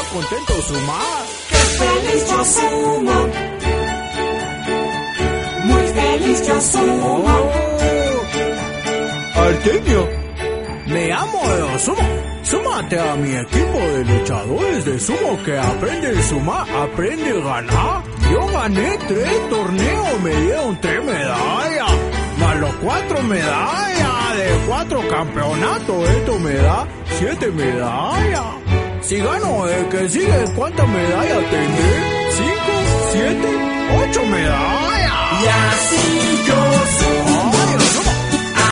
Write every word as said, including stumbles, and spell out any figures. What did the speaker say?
contento sumar. ¡Qué feliz yo sumo! Muy feliz yo sumo. Oh. Artemio, me amo de sumo. Súmate a mi equipo de luchadores de sumo que aprende a sumar, aprende a ganar. Yo gané tres torneos, me dieron tres medallas, más los cuatro medallas de cuatro campeonatos. Esto me da siete medallas. Si gano el que sigue, ¿cuántas medallas tendré? Cinco, siete, ocho medallas. Y así yo sumo.